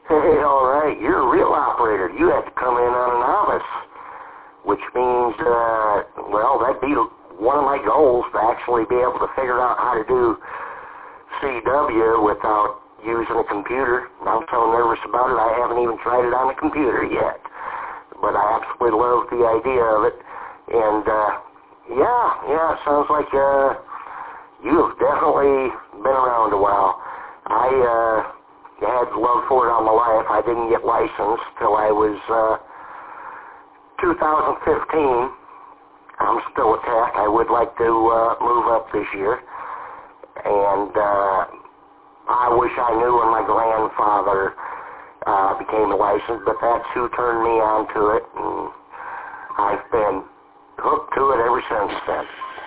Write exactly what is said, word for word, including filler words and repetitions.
Hey, all right, you're a real operator. You had to come in on a novice, which means, uh, well, that'd be one of my goals, to actually be able to figure out how to do C W without using a computer. I'm so nervous about it, I haven't even tried it on a computer yet. But I absolutely love the idea of it. And, uh, yeah, yeah, it sounds like uh, you've definitely been around a while. I uh, had love for it all my life. I didn't get licensed till I was uh, two thousand fifteen. I'm still a tech. I would like to uh, move up this year. And uh, I wish I knew when my grandfather uh, became licensed, but that's who turned me on to it, and I've been hooked to it ever since then.